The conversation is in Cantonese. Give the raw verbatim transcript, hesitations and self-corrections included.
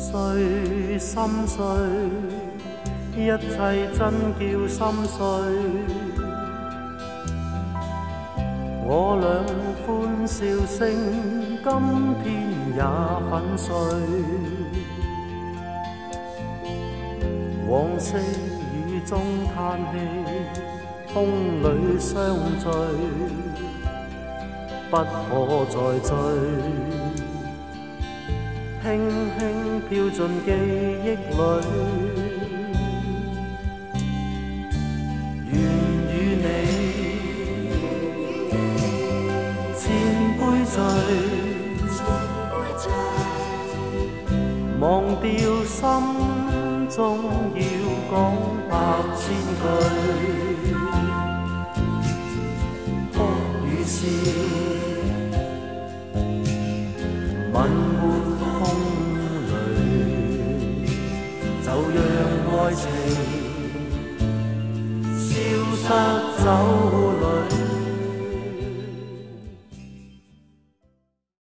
碎心碎，一切真叫心碎。我俩欢笑声，今天也粉碎。往昔雨中叹气，风里相聚，不可再追。轻轻飘进记忆里，愿与你千杯醉，忘掉心中要讲百千句，哭与笑，吻没风里，就让爱情消失走里。